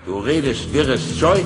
Du redest wirres Zeug.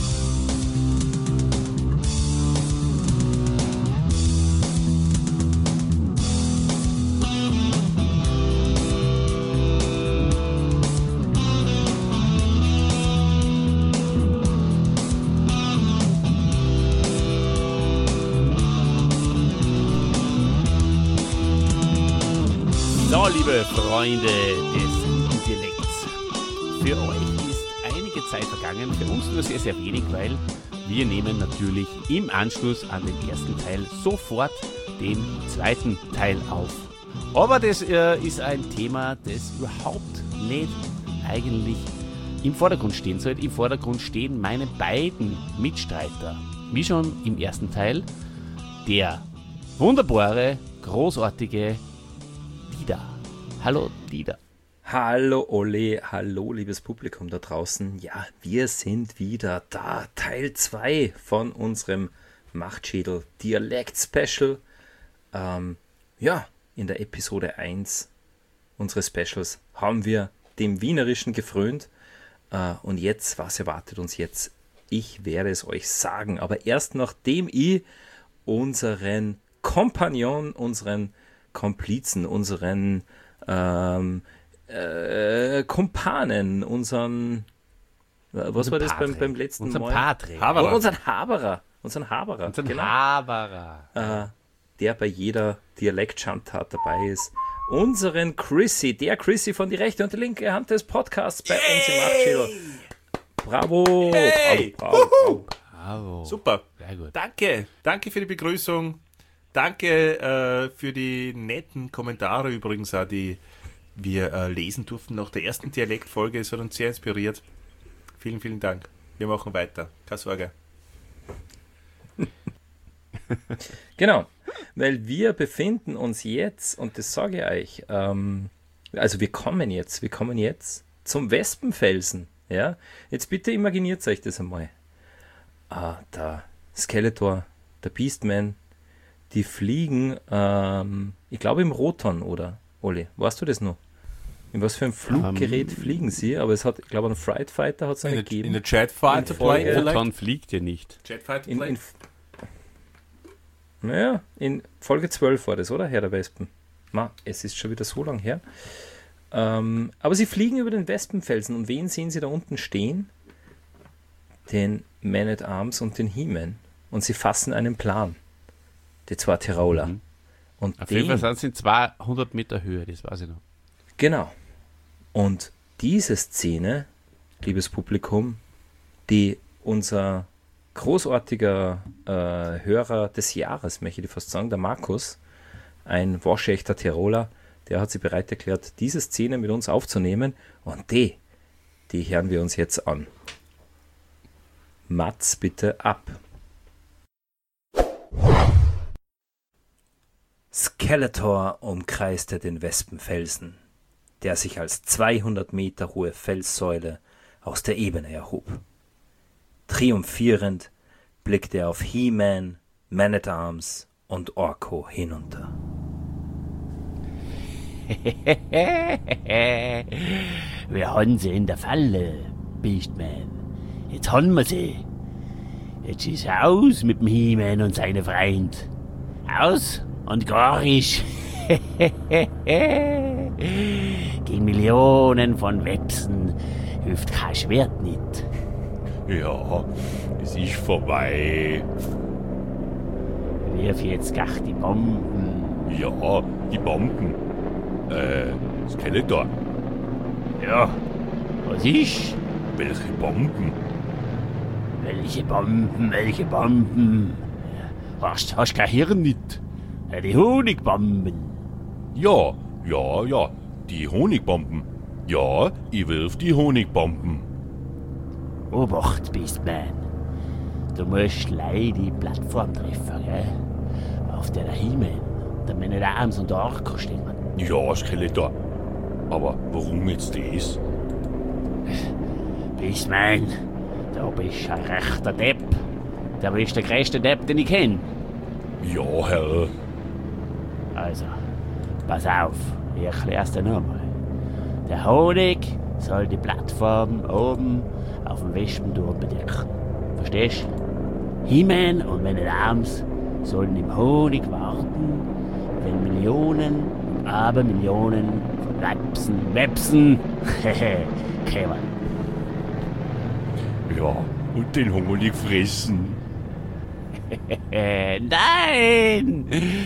So, liebe Freunde des Intellekts, für euch ist einige Zeit vergangen, für uns nur sehr, sehr wenig, weil wir nehmen natürlich im Anschluss an den ersten Teil sofort den zweiten Teil auf. Aber das ist ein Thema, das überhaupt nicht eigentlich im Vordergrund stehen sollte. Im Vordergrund stehen meine beiden Mitstreiter, wie schon im ersten Teil, der wunderbare, großartige Dieter. Hallo Dieter. Hallo Olli, hallo liebes Publikum da draußen. Ja, wir sind wieder da. Teil 2 von unserem Machtschädel Dialekt Special. Ja, in der Episode 1 unseres Specials haben wir dem Wienerischen gefrönt. Und jetzt, was erwartet uns jetzt? Ich werde es euch sagen. Aber erst nachdem ich unseren Kompagnon, unseren Komplizen, unseren Kumpanen, unseren, was war das beim letzten unseren Mal? Patre. Haberer. Unseren Haberer, genau. Haberer. Der bei jeder Dialektschandtat dabei ist. Unseren Chrissy, der Chrissy von die rechte und die linke Hand des Podcasts bei uns im Machtschädel. Bravo, Hey! bravo. Bravo. Super. Sehr gut. Danke für die Begrüßung. Danke für die netten Kommentare übrigens auch, die wir lesen durften nach der ersten Dialektfolge. Es hat uns sehr inspiriert. Vielen, vielen Dank. Wir machen weiter. Keine Sorge. Genau, weil wir befinden uns jetzt, und das sage ich euch, also wir kommen jetzt zum Wespenfelsen. Ja? Jetzt bitte imaginiert euch das einmal. Der Skeletor, der Beastman, die fliegen, ich glaube im Roton, oder, Olli? Weißt du das noch? In was für ein Fluggerät fliegen sie? Aber es hat, ich glaube, einen Fright Fighter hat es einen gegeben. In der Jetfighter Folge- Plane vielleicht? Roton fliegt ja nicht. Jetfighter In, Plane? naja, in Folge 12 war das, oder? Herr der Wespen. Es ist schon wieder so lang her. Aber sie fliegen über den Wespenfelsen. Und wen sehen sie da unten stehen? Den Man-at-Arms und den He-Man. Und sie fassen einen Plan. Die zwei Tiroler. Mhm. Und Auf jeden Fall sind sie 200 Meter Höhe, das weiß ich noch. Genau. Und diese Szene, liebes Publikum, die unser großartiger Hörer des Jahres, möchte ich fast sagen, der Markus, ein waschechter Tiroler, der hat sich bereit erklärt, diese Szene mit uns aufzunehmen. Und die hören wir uns jetzt an. Mats, bitte ab. Skeletor umkreiste den Wespenfelsen, der sich als 200 Meter hohe Felssäule aus der Ebene erhob. Triumphierend blickte er auf He-Man, Man-at-Arms und Orko hinunter. Wir haben sie in der Falle, Beastman. Jetzt haben wir sie. Jetzt ist aus mit dem He-Man und seinem Freund. Aus und gar nicht. Gegen Millionen von Websen hilft kein Schwert nicht. Ja, es ist vorbei. Wirf jetzt gleich die Bomben. Ja, die Bomben. Skeletor. Ja, was ist? Welche Bomben? Welche Bomben, welche Bomben? Hast kein Hirn nicht? Die Honigbomben. Ja, die Honigbomben. Ja, ich wirf die Honigbomben. Obacht, Beastman. Du musst leider die Plattform treffen, gell? Auf der He-Man, der Man-at-Arms und der Orko stehen. Ja, Skeletor. Aber warum jetzt das? Beastman, du bist ein rechter Depp. Du bist der größte Depp, den ich kenne. Ja, Herr. Also, pass auf, ich erklär's dir nochmal. Der Honig soll die Plattform oben auf dem Wespenturm bedecken. Verstehst du? He-Man und meine Arms sollen im Honig warten, wenn Millionen und Abermillionen von Websen kämen. Ja, und den Honig fressen. Nein!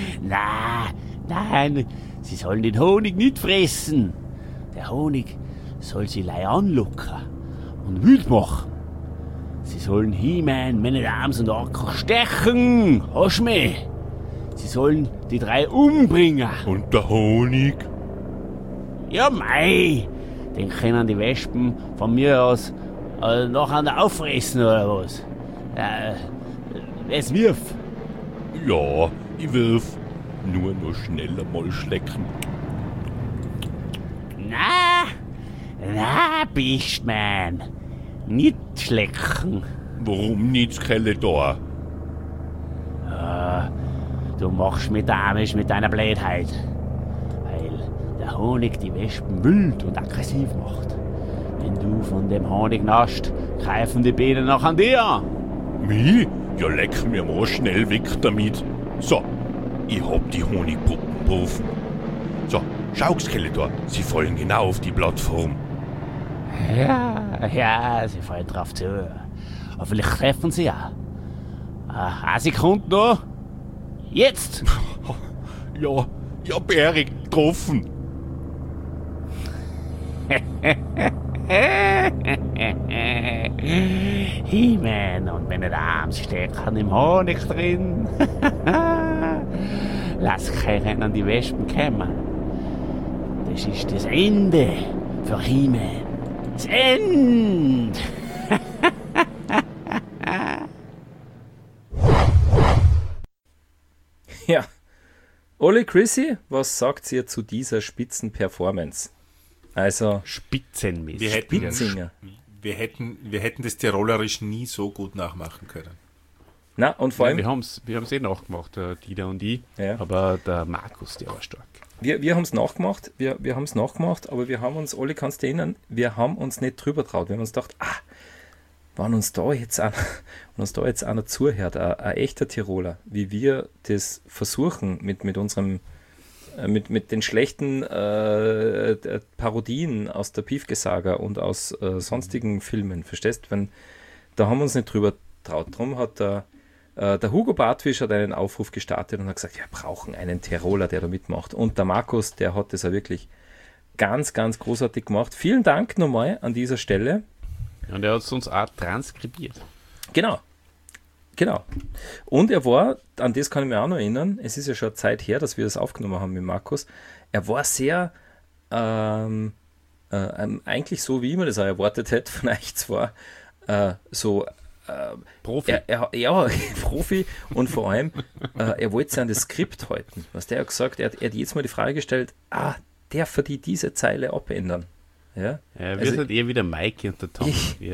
Nein! Sie sollen den Honig nicht fressen. Der Honig soll sie lei anlocken und wild machen. Sie sollen He-Man, Man at Arms und Orko stechen. Hast du mich? Sie sollen die 3 umbringen. Und der Honig? Ja, mei! Den können die Wespen von mir aus nachher auffressen oder was? Es wirf. Ja, ich wirf. Nur noch schneller mal schlecken. Na, bist man. Nicht schlecken. Warum nicht, Skeletor? Du machst mit Amisch mit deiner Blödheit. Weil der Honig die Wespen wild und aggressiv macht. Wenn du von dem Honig nascht, greifen die Bienen noch an dir. Mich? Ja, leck mir mal schnell weg damit. So, ich hab die Honigpuppen gerufen. So, schau, Skeletor, sie fallen genau auf die Plattform. Ja, sie fallen drauf zu. Aber vielleicht treffen sie ja. Eine Sekunde noch. Jetzt! Ja, Bärig, getroffen. He-Man und meine Arms stecken im Honig drin. Lass keinen an die Wespen kommen. Das ist das Ende für He-Man. Das Ende! Ja. Oli, Chrissy, was sagt ihr zu dieser Spitzenperformance? Also, Spitzenmäßig. Spitzinger. Wir hätten das Tirolerisch nie so gut nachmachen können. Na, und vor allem, wir haben's nachgemacht, der Dieter und ich. Ja. Aber der Markus, der war stark. wir haben es nachgemacht, wir haben es nachgemacht, aber wir haben uns, Oli, kannst du erinnern, wir haben uns nicht drüber traut. Wir haben uns gedacht, wenn uns da jetzt einer zuhört, ein echter Tiroler, wie wir das versuchen mit unserem mit den schlechten Parodien aus der Piefke-Saga und aus sonstigen Filmen, verstehst? Da haben wir uns nicht drüber traut. Darum hat der Hugo Bartwisch hat einen Aufruf gestartet und hat gesagt, wir brauchen einen Tiroler, der da mitmacht. Und der Markus, der hat das ja wirklich ganz, ganz großartig gemacht. Vielen Dank nochmal an dieser Stelle. Und er hat es uns auch transkribiert. Genau. Und er war, an das kann ich mich auch noch erinnern, es ist ja schon eine Zeit her, dass wir das aufgenommen haben mit Markus, er war sehr, eigentlich so, wie ich mir das auch erwartet hätte von euch zwar, Profi. Ja, Profi und vor allem, er wollte sich an das Skript halten. Was der hat gesagt, er hat jetzt mal die Frage gestellt, darf er diese Zeile abändern? Ja, wir sind eher wieder Maike und der Tom.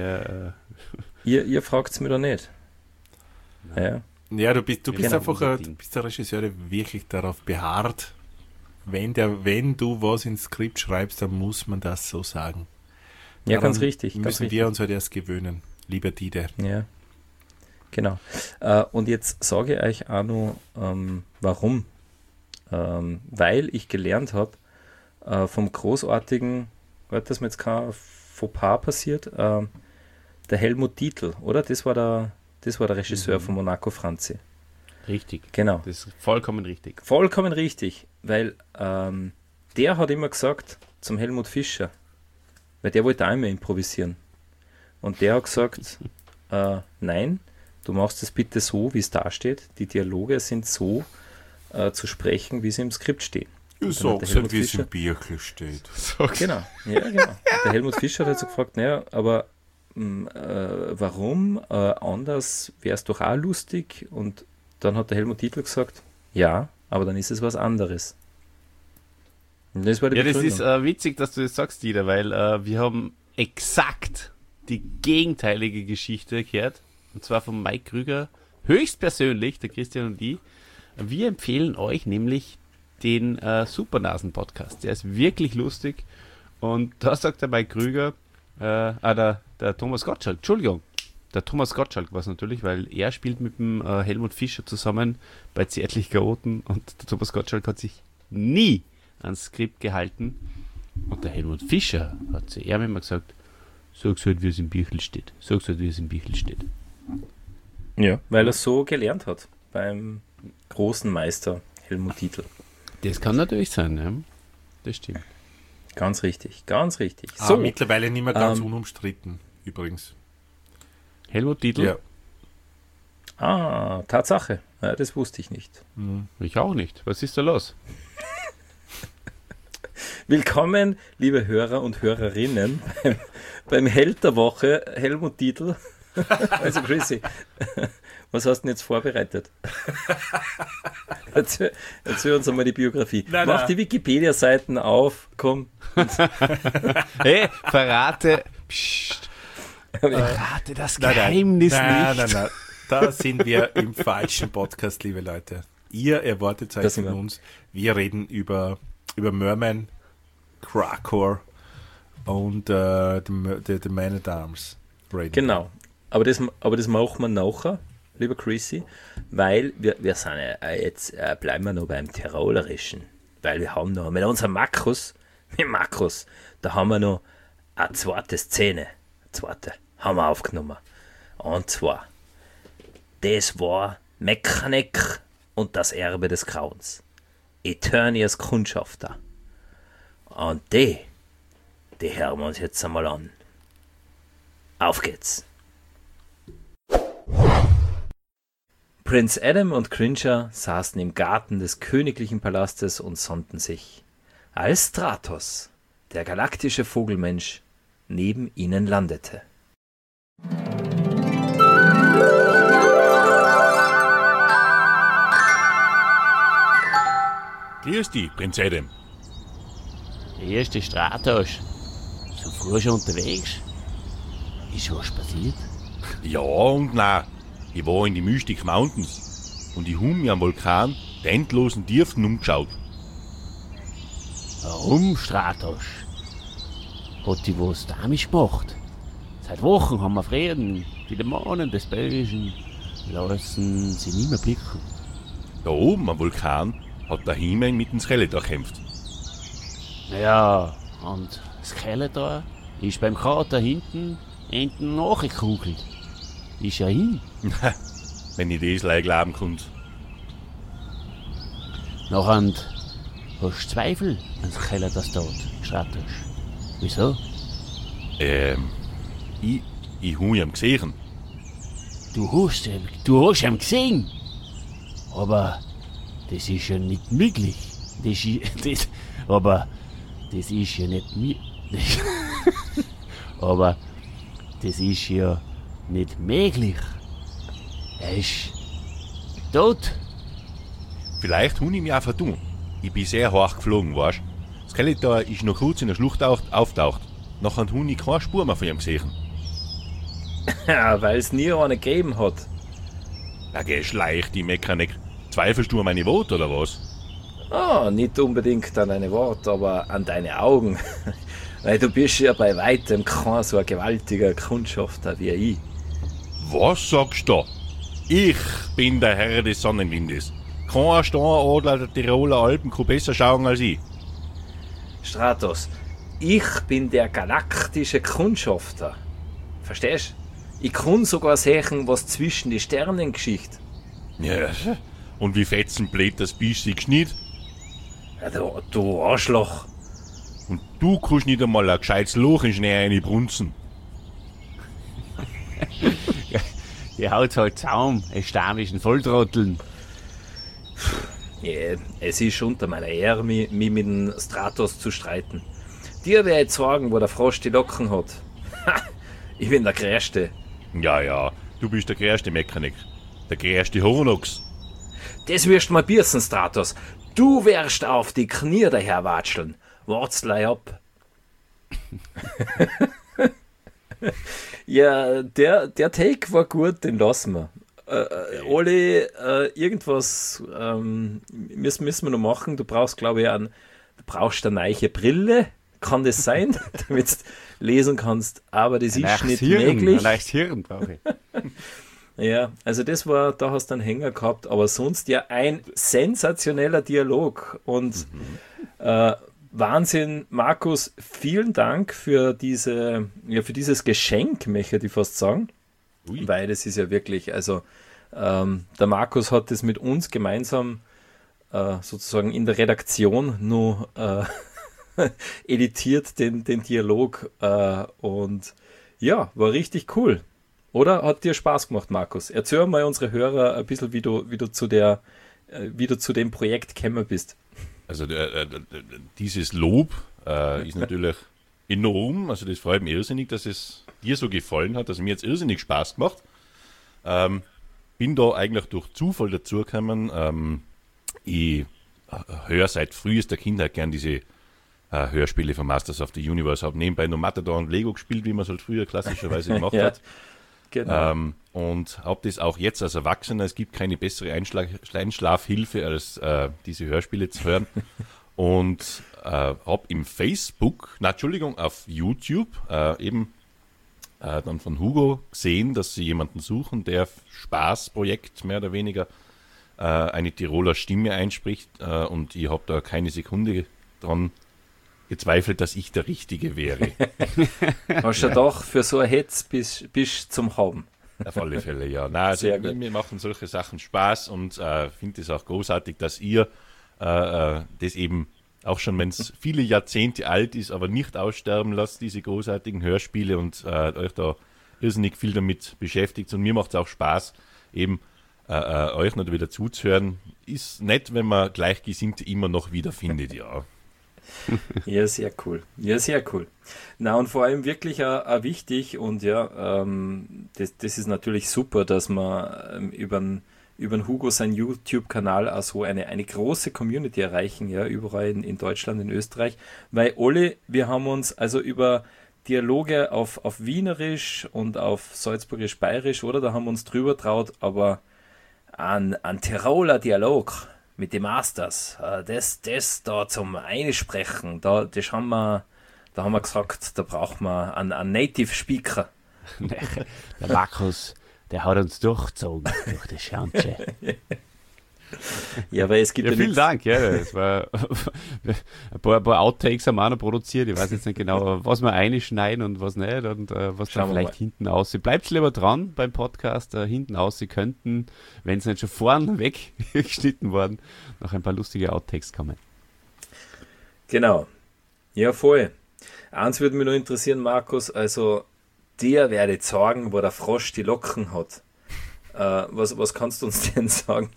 Ihr fragt es mir doch nicht. Ja, du bist Genau, einfach du bist der Regisseur, der wirklich darauf beharrt, wenn du was ins Skript schreibst, dann muss man das so sagen. Ja, Daran ganz richtig. Müssen wir uns halt erst gewöhnen, lieber Dieter. Ja, genau. Und jetzt sage ich euch auch noch, warum. Weil ich gelernt habe, vom großartigen, dass mir jetzt kein Fauxpas passiert, der Helmut Dietl, oder? Das war der Regisseur von Monaco Franzi. Richtig. Genau. Das ist vollkommen richtig. Vollkommen richtig, weil der hat immer gesagt zum Helmut Fischer, weil der wollte auch immer improvisieren. Und der hat gesagt, nein, du machst es bitte so, wie es da steht. Die Dialoge sind so zu sprechen, wie sie im Skript stehen. Du sagst halt, wie es im Bierchen steht. Genau, ja, genau. Und der Helmut Fischer hat so gefragt, naja, aber warum? Anders wäre es doch auch lustig. Und dann hat der Helmut Dietl gesagt, ja, aber dann ist es was anderes. Und das war die Das Begründung. ist witzig, dass du das sagst, Dieter, weil wir haben exakt die gegenteilige Geschichte gehört. Und zwar von Mike Krüger, höchstpersönlich, der Christian und ich. Wir empfehlen euch nämlich den Supernasen-Podcast. Der ist wirklich lustig Und da sagt der Mike Krüger, der Thomas Gottschalk, Entschuldigung, der Thomas Gottschalk war es natürlich, weil er spielt mit dem Helmut Fischer zusammen bei Zärtlich Chaoten und der Thomas Gottschalk hat sich nie ans Skript gehalten und der Helmut Fischer hat zu ihm immer gesagt, sag's halt, wie es im Büchel steht. Ja, weil er so gelernt hat beim großen Meister Helmut Titel. Das kann natürlich sein, ja. Das stimmt. Ganz richtig, ganz richtig. So, mittlerweile nicht mehr ganz unumstritten, übrigens. Helmut Titel? Ja. Tatsache. Ja, das wusste ich nicht. Ich auch nicht. Was ist da los? Willkommen, liebe Hörer und Hörerinnen, beim Held der Woche, Helmut Titel. Also Chrissy, was hast du denn jetzt vorbereitet? Erzähl uns einmal die Biografie. Mach die Wikipedia-Seiten auf, komm. Hey, verrate das Geheimnis nicht. Nein. Da sind wir im falschen Podcast, liebe Leute. Ihr erwartet euch von uns. Wir reden über Merman, Krakor und the Man at Arms. Genau. Aber das machen wir nachher, lieber Chrissy, weil wir sind ja jetzt, bleiben wir noch beim Tirolerischen, weil wir haben noch mit unserem Markus, da haben wir noch eine zweite Szene, haben wir aufgenommen. Und zwar, das war Mechanik und das Erbe des Grauens. Eternias Kundschafter. Und die hören wir uns jetzt einmal an. Auf geht's. Prinz Adam und Cringer saßen im Garten des königlichen Palastes und sonnten sich, als Stratos, der galaktische Vogelmensch, neben ihnen landete. Grüß dich, Prinz Adam. Der erste Stratos. So früh schon unterwegs. Ist was passiert? Ja und nein. Ich war in die Mystic Mountains und ich habe mir am Vulkan der endlosen Tiefen umgeschaut. Warum, Stratos? Hat die was damit gemacht? Seit Wochen haben wir Frieden. Die Dämonen des Bösen lassen sie nicht mehr blicken. Da oben am Vulkan hat der He-Man mit dem Skeletor gekämpft. Ja, und Skeletor ist beim Kater hinten nachgekugelt. Ist ja hin. Wenn ich das gleich glauben konnte. Nachher hast du Zweifel an Skeletors Tod, Stratos. Wieso? Ich habe ihn gesehen. Du hast ihn gesehen. Aber das ist ja nicht möglich. Das ist ja nicht möglich. Aber das ist ja nicht möglich. Er ist tot. Vielleicht habe ich mich auch vertun. Ich bin sehr hoch geflogen, weißt du. Skeletor ist noch kurz in der Schlucht auftaucht. Nachher habe ich keine Spur mehr von ihm gesehen. Ja, weil es nie einen gegeben hat. Ja, geh schleich, die Mechanik. Zweifelst du an meine Worte, oder was? Nicht unbedingt an deine Worte, aber an deine Augen. Weil du bist ja bei weitem kein so ein gewaltiger Kundschafter wie ich. Was sagst du da? Ich bin der Herr des Sonnenwindes. Kein Steinadler der Tiroler Alpen kann besser schauen als ich. Stratos, ich bin der galaktische Kundschafter. Verstehst? Ich kann sogar sehen, was zwischen die Sternen geschieht. Ja, und wie fetzenblöd das bist du nicht? Ja, du Arschloch. Und du kannst nicht einmal ein gescheites Loch in Schnee reinbrunzen. Die haut halt Zaum, es stammischen Volltrotteln. Ja, es ist unter meiner Ehre, mich mit dem Stratos zu streiten. Dir werde ich sagen, wo der Frosch die Locken hat. Ich bin der Größte. Ja, du bist der größte Mechanik. Der größte Horonox. Das wirst du mal biersen, Stratos. Du wirst auf die Knie daherwatscheln. Wart's gleich ab. Ja, der Take war gut, den lassen wir. Oli, irgendwas müssen wir noch machen. Du brauchst, glaube ich, eine neue Brille. kann das sein, damit du lesen kannst, aber das ist nicht Ein möglich. leichtes Hirn brauche ich. Ja, also da hast du einen Hänger gehabt, aber sonst ja ein sensationeller Dialog und Wahnsinn, Markus, vielen Dank für dieses Geschenk, möchte ich fast sagen, weil das ist ja wirklich, also der Markus hat das mit uns gemeinsam sozusagen in der Redaktion nur editiert, den Dialog und ja, war richtig cool. Oder hat dir Spaß gemacht, Markus? Erzähl mal unsere Hörer ein bisschen, wie du zu dem Projekt gekommen bist. Also dieses Lob ist natürlich enorm. Also das freut mich irrsinnig, dass es dir so gefallen hat, dass mir jetzt irrsinnig Spaß gemacht. Bin da eigentlich durch Zufall dazugekommen. Ich höre seit frühester Kindheit gern diese Hörspiele von Masters of the Universe. Habe nebenbei noch Matador und Lego gespielt, wie man es halt früher klassischerweise gemacht hat. Genau. Und habe das auch jetzt als Erwachsener. Es gibt keine bessere Einschlafhilfe, als diese Hörspiele zu hören. Und habe im auf YouTube dann von Hugo gesehen, dass sie jemanden suchen, der Spaßprojekt mehr oder weniger eine Tiroler Stimme einspricht. Und ich habe da keine Sekunde dran gezweifelt, dass ich der Richtige wäre. Hast du doch für so ein Hetz bis zum Haben. Auf alle Fälle, ja. Nein, also mir machen solche Sachen Spaß und finde es auch großartig, dass ihr das eben, auch schon wenn es viele Jahrzehnte alt ist, aber nicht aussterben lasst, diese großartigen Hörspiele und euch da irrsinnig viel damit beschäftigt. Und mir macht es auch Spaß, eben euch noch wieder zuzuhören. Ist nett, wenn man Gleichgesinnte immer noch wiederfindet, ja. Ja, sehr cool. Ja, sehr cool. Na, und vor allem wirklich auch wichtig und ja, das ist natürlich super, dass man über den Hugo seinen YouTube-Kanal auch so eine große Community erreichen, ja, überall in Deutschland, in Österreich, weil alle, wir haben uns also über Dialoge auf Wienerisch und auf Salzburgisch-Bayerisch, oder, da haben wir uns drüber traut, aber an Tiroler Dialog mit den Masters, das da zum Einsprechen, da haben wir gesagt, da braucht man einen Native Speaker. Der Markus, der hat uns durchgezogen durch das Schernche. Ja, weil es gibt ja vielen Dank, ja. Es war ein paar Outtakes haben wir auch noch produziert. Ich weiß jetzt nicht genau, was wir einschneiden und was nicht und was dann vielleicht hinten aus. Bleibt lieber dran beim Podcast. Hinten aus, Sie könnten, wenn es nicht schon vorn weggeschnitten worden, noch ein paar lustige Outtakes kommen. Genau. Ja, voll. Eins würde mich noch interessieren, Markus, also dir werde ich sagen, wo der Frosch die Locken hat. Was kannst du uns denn sagen,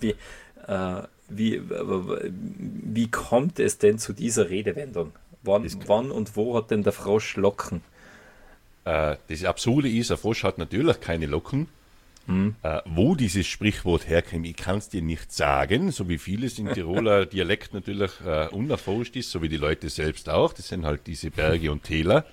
wie kommt es denn zu dieser Redewendung? Wann und wo hat denn der Frosch Locken? Das Absurde ist, der Frosch hat natürlich keine Locken. Wo dieses Sprichwort herkommt, ich kann es dir nicht sagen, so wie vieles im Tiroler Dialekt natürlich unerforscht ist, so wie die Leute selbst auch. Das sind halt diese Berge und Täler.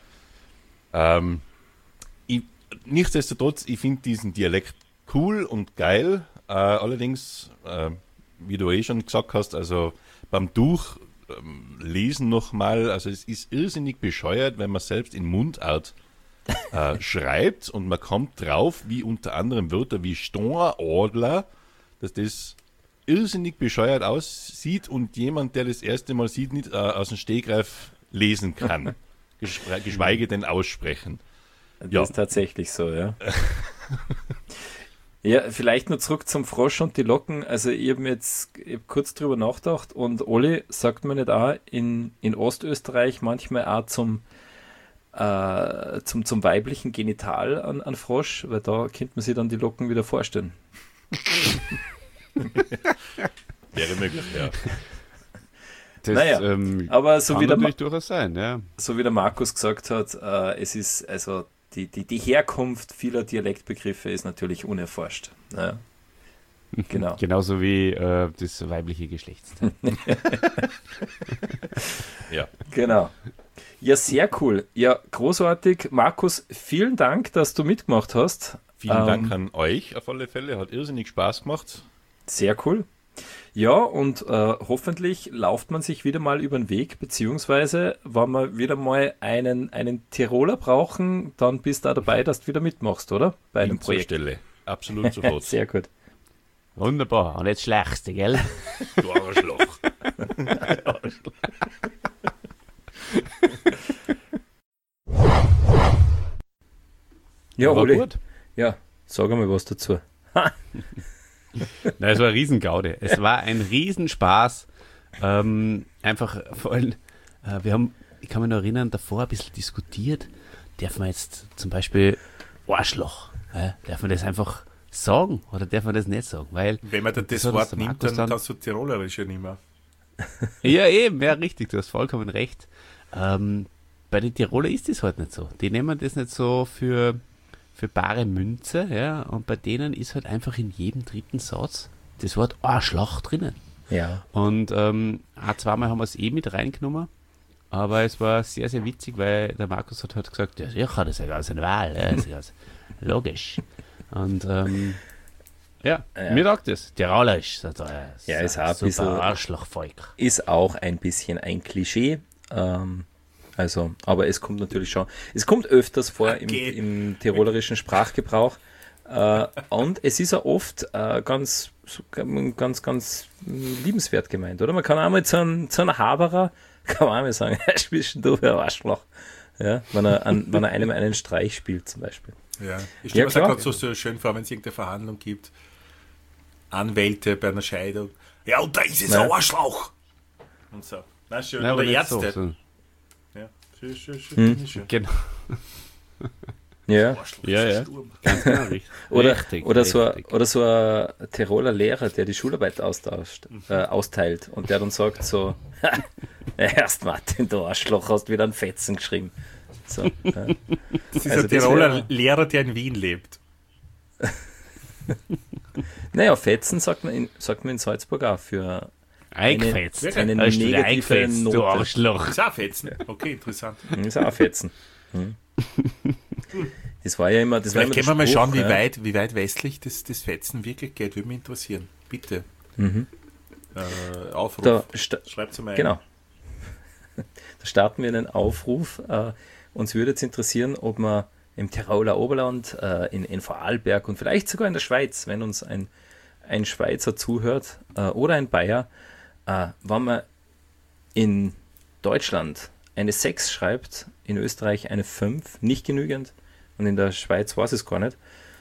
Nichtsdestotrotz, ich finde diesen Dialekt cool und geil. Allerdings, wie du schon gesagt hast, also beim Durchlesen nochmal, also es ist irrsinnig bescheuert, wenn man selbst in Mundart schreibt und man kommt drauf, wie unter anderem Wörter wie Stornadler, dass das irrsinnig bescheuert aussieht und jemand, der das erste Mal sieht, nicht aus dem Stegreif lesen kann, geschweige denn aussprechen. Das ist tatsächlich so, ja. Ja, vielleicht nur zurück zum Frosch und die Locken. Also ich habe kurz drüber nachgedacht und Olli, sagt man nicht auch in Ostösterreich manchmal auch zum weiblichen Genital an Frosch, weil da könnte man sich dann die Locken wieder vorstellen. Wäre möglich, ja. Das, naja, aber so kann wie natürlich durchaus sein, ja. So wie der Markus gesagt hat, es ist also die Herkunft vieler Dialektbegriffe ist natürlich unerforscht. Ja. Genau. Genauso wie das weibliche Geschlechtsteil. Ja. Genau. Ja, sehr cool. Ja, großartig. Markus, vielen Dank, dass du mitgemacht hast. Vielen Dank an euch auf alle Fälle. Hat irrsinnig Spaß gemacht. Sehr cool. Ja, und hoffentlich lauft man sich wieder mal über den Weg, beziehungsweise, wenn wir wieder mal einen Tiroler brauchen, dann bist du da dabei, dass du wieder mitmachst, oder? Bei einem Bin zur Projekt. Stelle. Absolut sofort. Sehr gut. Wunderbar. Und jetzt schlägst du, gell? Du Arschloch. Ja, War Oli, gut. ja, sag einmal was dazu. Nein, es war eine Riesengaude. Es war ein Riesenspaß. Einfach vor allem, ich kann mich noch erinnern, davor ein bisschen diskutiert. Darf man jetzt zum Beispiel Arschloch, darf man das einfach sagen oder darf man das nicht sagen? Weil Wenn man das hat uns Wort der nimmt, Markus dann kannst du Tirolerisch ja nicht mehr. Ja, eben, ja, richtig, du hast vollkommen recht. Bei den Tiroler ist das halt nicht so. Die nehmen das nicht so für bare Münze, ja, und bei denen ist halt einfach in jedem dritten Satz das Wort Arschloch drinnen. Ja. Und zweimal haben wir es mit reingenommen, aber es war sehr, sehr witzig, weil der Markus hat halt gesagt, ja sicher, das ist ja ganz normal, ja, das ist ganz logisch. Und mir taugt das. Tirolerisch, sagt er. Ja, ist auch ein super bisschen- Arschlochvolk. Ist auch ein bisschen ein Klischee. Also, aber es kommt natürlich schon, es kommt öfters vor im tirolerischen Sprachgebrauch. Und es ist ja oft ganz liebenswert gemeint, oder? Man kann auch mal zu einem Haberer, kann man auch mal sagen, zwischen du ein Arschloch. Ja, wenn er einem einen Streich spielt, zum Beispiel. Ja, ich Ja, stelle mir klar. gerade so schön vor, wenn es irgendeine Verhandlung gibt. Anwälte bei einer Scheidung. Ja, und da ist es Nein. ein Arschloch. Und so. Na, schön. Nein, aber Oder nicht Ärzte. so. Ja, schön. Schön. Genau. Ja. Arschloch Ja, ist ja. gestorben. Ganz genau, richtig. Oder Richtig. so ein Tiroler Lehrer, der die Schularbeit austeilt und der dann sagt so, erst Martin, du Arschloch, hast wieder einen Fetzen geschrieben. So, ja. Das ist Also ein das Tiroler wär- Lehrer, der in Wien lebt. Naja, Fetzen sagt man in Salzburg auch für Eingefetzt. eine Da ist wieder negative eingefetzt, du Note. Arschloch. Ist auch Fetzen. Okay, interessant. Das ist auch ein Fetzen. Das war ja immer, Vielleicht können wir mal der schauen, Spruch, wie weit westlich das Fetzen wirklich geht. Würde mich interessieren. Bitte. Aufruf. Da Schreibt es mal ein. Genau. Da starten wir einen Aufruf. Uns würde jetzt interessieren, ob man im Tiroler Oberland, in Vorarlberg und vielleicht sogar in der Schweiz, wenn uns ein Schweizer zuhört oder ein Bayer, wenn man in Deutschland eine 6 schreibt, in Österreich eine 5, nicht genügend, und in der Schweiz weiß es gar nicht,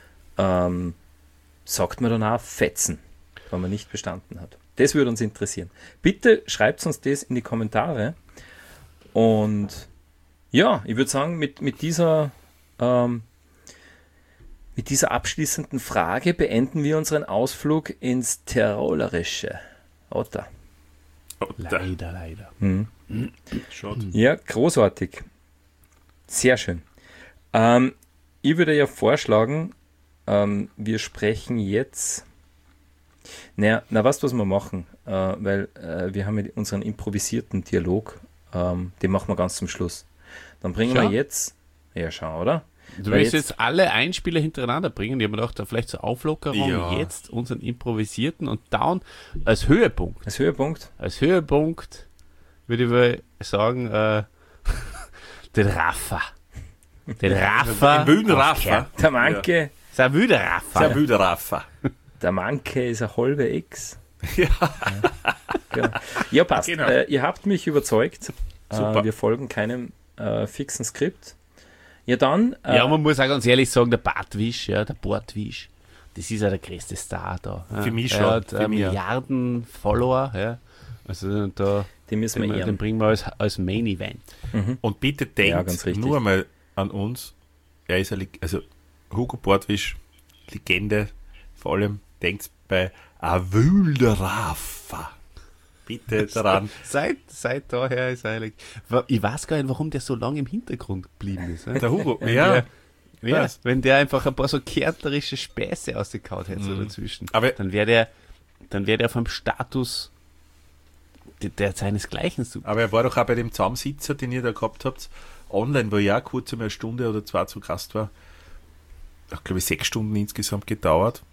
sagt man dann auch Fetzen, wenn man nicht bestanden hat. Das würde uns interessieren. Bitte schreibt uns das in die Kommentare. Und ja, ich würde sagen, mit dieser abschließenden Frage beenden wir unseren Ausflug ins Tirolerische. Oder? Leider. Schaut. Ja, großartig. Sehr schön. Ich würde ja vorschlagen, wir sprechen jetzt. Weißt du, was wir machen? Weil wir haben ja unseren improvisierten Dialog, den machen wir ganz zum Schluss. Dann bringen wir Schau. jetzt. Ja, schau, oder? Du Weil willst jetzt alle Einspieler hintereinander bringen. Ich habe mir gedacht, da vielleicht zur Auflockerung Ja. jetzt unseren improvisierten und dann als Höhepunkt. Als Höhepunkt. Als Höhepunkt würde ich mal sagen, den Raffa. Den Raffa. Ein wilden aus Raffa. Kärnten. Der Manke, Das ist ein wilder Raffa. Sehr wilder Raffa. der Manke ist ein halbe X. Ja. Genau. Ja, passt. Genau. Ihr habt mich überzeugt. Super. Wir folgen keinem fixen Skript. Ja, dann. Ja, man muss auch ganz ehrlich sagen, der Bartwisch, der Bartwisch, das ist ja der größte Star da. Ja. Für mich Er schon, hat für mich, ja. Milliarden Follower. Ja. Also da, den müssen wir den ehren. bringen wir als Main Event. Und bitte Ja, ganz denkt richtig. nur einmal an uns. Er ist also Hugo Bortwisch, Legende. Vor allem denkt bei a wilder Raffa. Bitte daran. Seit daher ist eigentlich. Ich weiß gar nicht, warum der so lange im Hintergrund geblieben ist. Der Hugo, Wenn ja. Ja, Was? wenn der einfach ein paar so kärntnerische Späße ausgekaut hätte so dazwischen, Aber- dann wäre der vom Status der seinesgleichen super. Aber er war doch auch bei dem Zusammensitzer, den ihr da gehabt habt, online, wo ich auch kurz einmal eine Stunde oder zwei zu Gast war. Hat, glaube ich, 6 Stunden insgesamt gedauert.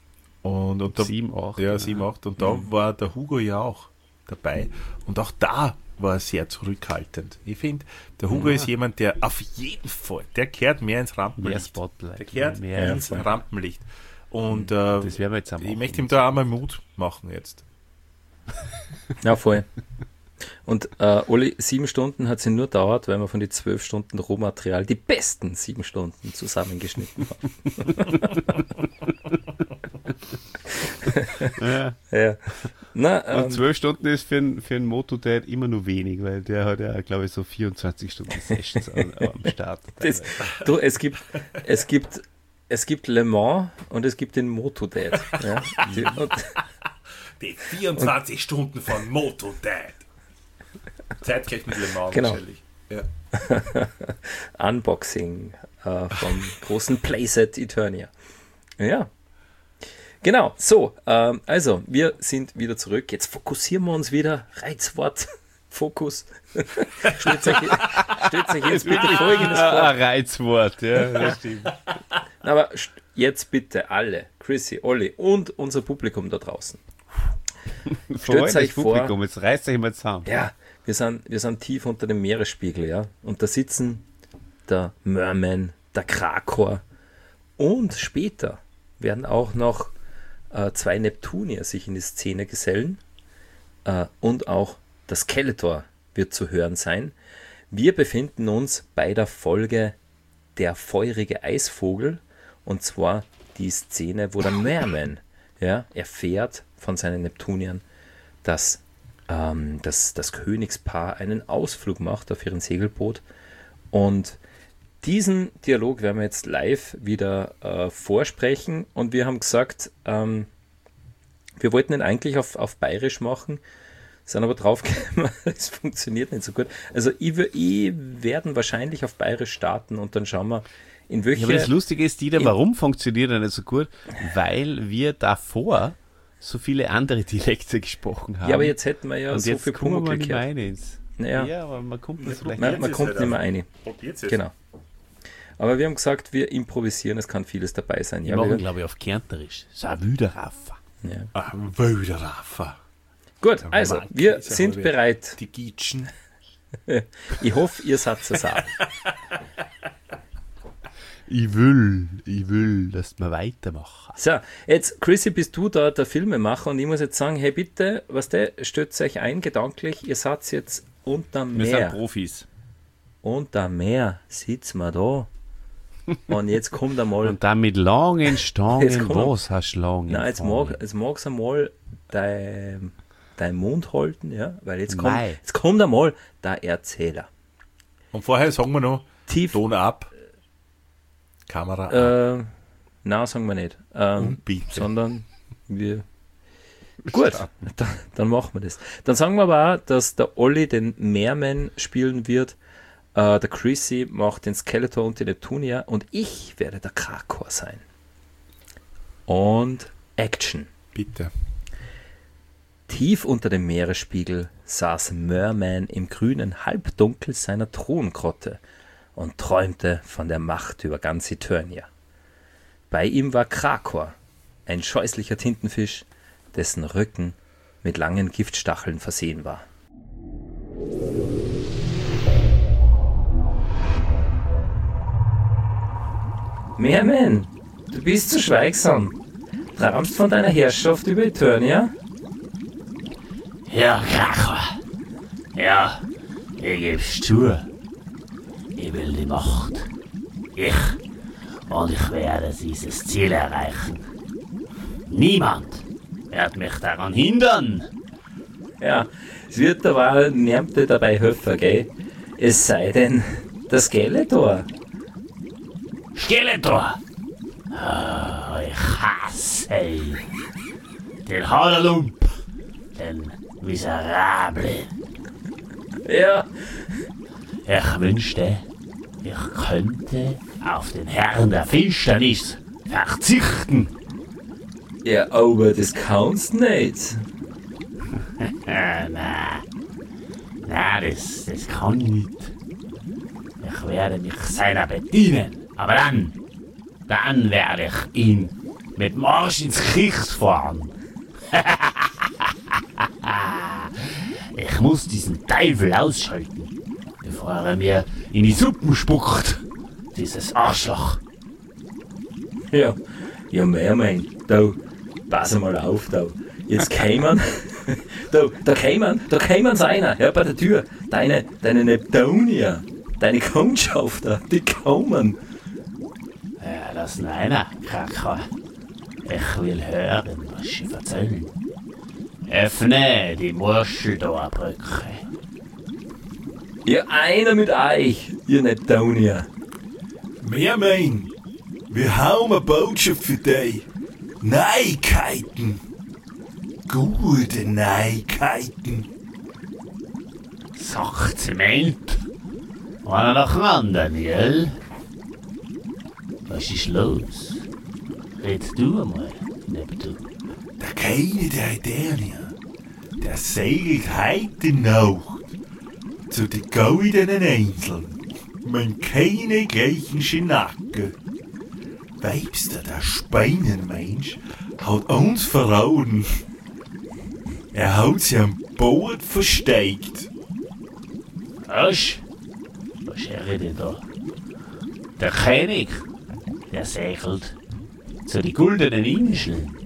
Und da, 7, 8. Ja, 7, 8. Und da war der Hugo ja auch dabei. Und auch da war er sehr zurückhaltend. Ich finde, der Hugo ist jemand, der auf jeden Fall, der kehrt mehr ins Rampenlicht. Mehr Spotlight. Der kehrt mehr ins Rampenlicht. Und Das werden wir jetzt ich möchte ihm da einmal Mut machen jetzt. Ja, voll. Und Oli, 7 Stunden hat sie nur dauert, weil wir von den 12 Stunden Rohmaterial die besten 7 Stunden zusammengeschnitten haben. Ja. Na, Und 12 Stunden ist für einen Moto-Dad immer nur wenig, weil der hat ja, glaube ich, so 24 Stunden Sessions am Start. Es gibt Le Mans und es gibt den Moto-Dad. Ja? Die 24 Stunden von Moto-Dad. Zeitgleich mit Le Mans Genau. wahrscheinlich. Ja. Unboxing vom großen Playset Eternia. Ja. Genau, so, also, wir sind wieder zurück. Jetzt fokussieren wir uns wieder. Reizwort, Fokus. Stellt euch jetzt bitte Folgendes vor. Ein Reizwort, ja, das stimmt. Aber jetzt bitte alle, Chrissy, Olli und unser Publikum da draußen. Stellt euch vor- Publikum, jetzt reißt euch mal zusammen. Ja, wir sind tief unter dem Meeresspiegel, ja. Und da sitzen der Merman, der Krakor und später werden auch noch 2 Neptunier sich in die Szene gesellen und auch das Skeletor wird zu hören sein. Wir befinden uns bei der Folge Der feurige Eisvogel und zwar die Szene, wo der Merman erfährt von seinen Neptuniern, dass das Königspaar einen Ausflug macht auf ihrem Segelboot und diesen Dialog werden wir jetzt live wieder vorsprechen und wir haben gesagt, wir wollten ihn eigentlich auf Bayerisch machen, sind aber draufgekommen, es funktioniert nicht so gut. Also ich werden wahrscheinlich auf Bayerisch starten und dann schauen wir, in welche... Ja, aber das Lustige ist, warum funktioniert er nicht so gut? Weil wir davor so viele andere Dialekte gesprochen haben. Ja, aber jetzt hätten wir ja und so jetzt viel kommen wir Pumuckl nicht mehr gehört. rein ins... Naja. Ja, aber man kommt nicht vielleicht Man kommt nicht mehr rein. Probiert es. Genau. Aber wir haben gesagt, wir improvisieren, es kann vieles dabei sein. Wir machen, glaube ich, auf Kärnterisch. Savüderaffa. Ja. Wöderaffer. Gut, also, Mann, wir ist ja sind halbe- bereit. Die Gitschen. Ich hoffe, ihr seid es auch. Ich will, dass wir weitermachen. So, jetzt, Chrissy, bist du da der Filmemacher und ich muss jetzt sagen, hey bitte, stellt euch ein gedanklich, ihr seid jetzt unterm Wir sind Meer. Profis. Unterm Meer sitzen wir da. Und jetzt kommt einmal, Und dann mit langen Jetzt Stangen, kommen wir- was hast du lange? nein, jetzt mag's einmal dein Mund halten, ja, weil jetzt Nein. kommt einmal der Erzähler. Und vorher sagen wir noch, Tief, Ton ab, Kamera ab. nein, sagen wir nicht. Bitte. Sondern wir. Gut, dann machen wir das. Dann sagen wir aber auch, dass der Olli den Merman spielen wird, der Chrissy macht den Skeletor und die Neptunier und ich werde der Krakor sein. Und Action. Bitte. Tief unter dem Meeresspiegel saß Merman im grünen Halbdunkel seiner Throngrotte und träumte von der Macht über ganz Eternia. Bei ihm war Krakor, ein scheußlicher Tintenfisch, dessen Rücken mit langen Giftstacheln versehen war. Merman, du bist zu schweigsam. Träumst von deiner Herrschaft über Eternia? Ja, Krakor. Ja, ich geb's zu. Ich will die Macht. Und ich werde dieses Ziel erreichen. Niemand wird mich daran hindern. Ja, es wird aber niemand dabei helfen, gell? Es sei denn, der Skeletor. Skeletor! Oh, ich hasse ihn. Den Haderlump. Den Miserable. Ja, Ich wünschte, ich könnte auf den Herrn der Finsternis verzichten. ja, aber das kannst nicht. Nein, das kann ich nicht. Ich werde mich seiner bedienen. Aber dann werde ich ihn mit dem Arsch ins Gesicht fahren. Ich muss diesen Teufel ausschalten, bevor er mir in die Suppen spuckt. Dieses Arschloch. Ja, Meermein, da, pass mal auf, da. Jetzt kämen, da kämen einer, ja, bei der Tür. Deine Neptunier, deine Kundschafter, die kommen. Ja, lass ihn einer, Kaka. Ich will hören, was sie erzählen. Öffne die Murscheldorbrücke. Ja, einer mit euch, ihr Neptunier. Meermein, wir haben eine Botschaft für dich. Neuigkeiten. Gute Neuigkeiten. Sachzement. Einer nach dem anderen, gell? Was ist los? Red du einmal, Neptun. Der Keine der Eternia, der segelt heute Nacht zu den goldenen Inseln. Mein keine gleichen Schinacken. Weibst du, der Spinnenmensch hat uns verraten. Er hat sich am Boot versteckt. Was? Was redet da? Der König, der segelt zu den goldenen Inseln.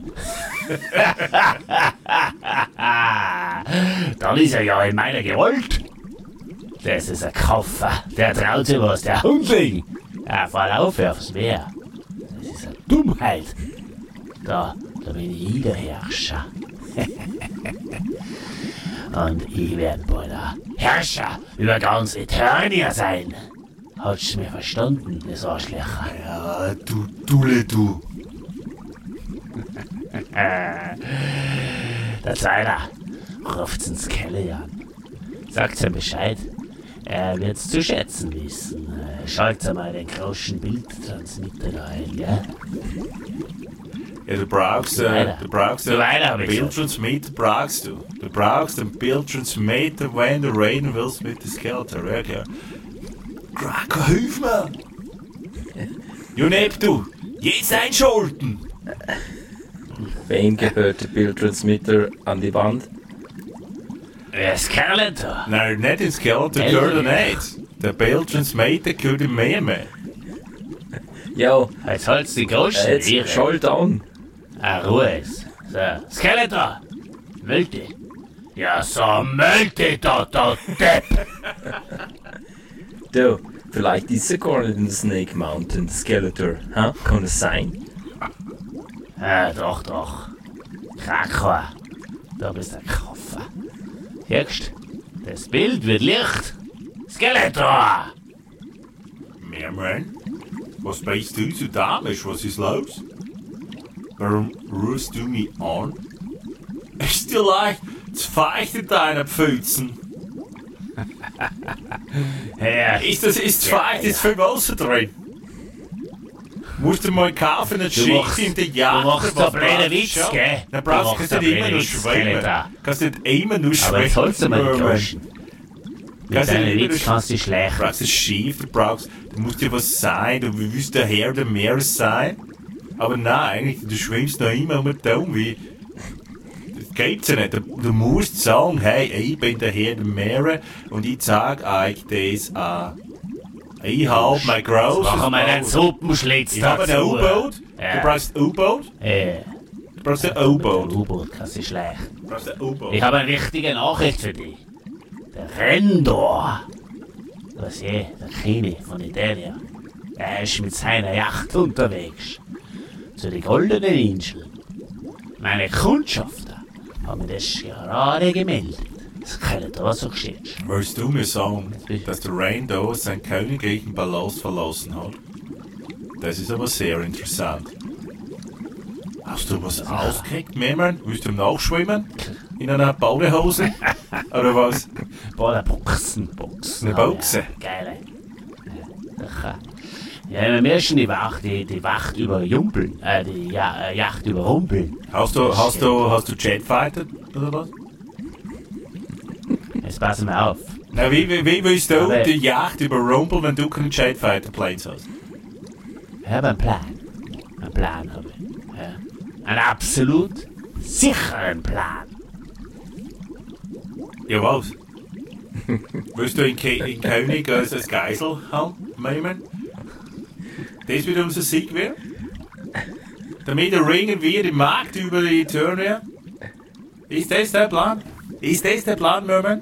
Dann ist er ja in meiner Gewalt. Das ist ein Koffer, der traut sich was, der Hundling. Er fällt auf aufs Meer. Das ist eine Dummheit. Da bin ich der Herrscher. Und ich werde bald der Herrscher über ganz Eternia sein. Hast du mir verstanden, das Arschlöcher? Ja, du Dulle, du. Der Zeiler ruft's ins Keller an. Sagt's ihm Bescheid. Er wird's zu schätzen wissen. Schalt's mal den großen Bildtransmitter da ein, ja? Ja, du brauchst einen Bildtransmitter, brauchst du. Du brauchst einen Bildtransmitter, wenn du reden willst mit dem Skeletor, ja klar. Kraker, hilf mir! Jo, Neptun, jetzt einschalten! Wem gehört der Bildtransmitter an die Wand? Der Skeletor. Nein, nicht den Skeletor, gehört er nicht. Der Bildtransmitter gehört ihm mehr. Ja, Jetzt holt's die großen jetzt Tiere. schalt an. Ruhe ist. So, Skeletor! Mölte. Ja, so mölte da, Depp! Du, vielleicht ist er gar nicht in Snake Mountain, Skeletor. Ha? Kann es sein? Ja, doch. Krakor. Da bist der Koffer. Siehst, das Bild wird Licht. Skeletor! Meerman, was bist du so damisch? Was ist los? Warum rufst du mich an? Ist dir leicht zu feucht in deinen Pfützen? Ja, Ist zu feucht, ist viel Wasser drin? Musst du mal kaufen, nicht schick in der Jagd. du machst da blöde Witz, gell? Dann brauchst Du du machst nicht da immer blöde nur Witz, schwimmen. Skeletor. Kannst nicht immer nur schwimmen. Aber jetzt holst du mal die Groschen. Mit Kannst du deinem nicht Witz immer kannst du dich Du schlecht. brauchst ein Schiff, du musst dir was sein, du willst der Herr des Meeres sein. Aber nein, eigentlich, du schwimmst noch immer um den Daumen wie... Das geht's ja nicht. Du musst sagen, hey, ich bin der Herr des Meeres und ich sag euch das an. Ich hab mein großes Mach mal einen Boot. Suppenschlitz Ich habe ein dazu. U-Boot. Ja. Du brauchst ein U-Boot. Du brauchst ein U-Boot. U-Boot kannst du schlecht. Du brauchst ein U-Boot. Ich habe eine wichtige Nachricht für dich. Der Rendor, was der König von Eternia, er ist mit seiner Yacht unterwegs zu den goldenen Inseln. Meine Kundschafter haben mir das gerade gemeldet. Das kann da so geschehen. Willst du mir sagen, dass der Rando seinen königlichen Palast verlassen hat? Das ist aber sehr interessant. Hast du was ausgekriegt, Meermann? Willst du nachschwimmen? In einer Badehose? Oder was? Boxen. Eine Boxe? Geile. Ja, wir müssen die Wacht überjumpeln. Die Yacht überrumpeln. Hast du Jetfighter oder was? Jetzt passen wir auf. Na, wie willst du Aber- die Yacht überrumpeln, wenn du keine Jetfighter-Planes hast? Ich habe einen Plan. Einen Plan habe ich. Einen absolut sicheren Plan. Ja, was? Willst du in König als Geisel nehmen? Das wird unser Sieg werden? Damit erringen wir den Markt über die Turnier? Ist das der Plan? Ist das der Plan, Merman?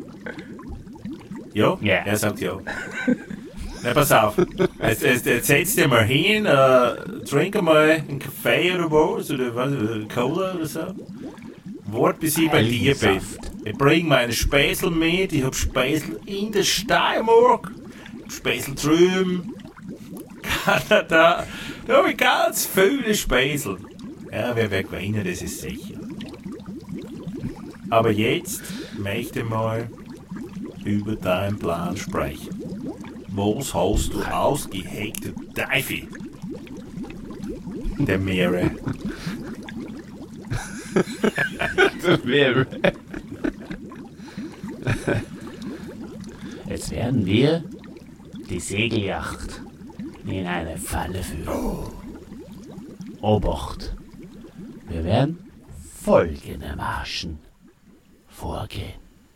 Ja? Ja. Er sagt ja. Na, pass auf. Jetzt setz dir mal hin, trink mal einen Kaffee oder was, oder was, Cola oder so. Wart, bis ich bei dir bin. Algensaft. Ich bring meine Späßel mit, ich hab Späßel in der Steiermark, Späßel drüben, Kanada, da hab ich ganz viele Späßel. Ja, wer wird gewinnen, das ist sicher. Aber jetzt möchte ich mal über deinen Plan sprechen. Was hast du ausgeheckt, du Teufel? Der Meere. Jetzt werden wir die Segelyacht in eine Falle führen. Obacht! Wir werden folgendermaßen vorgehen.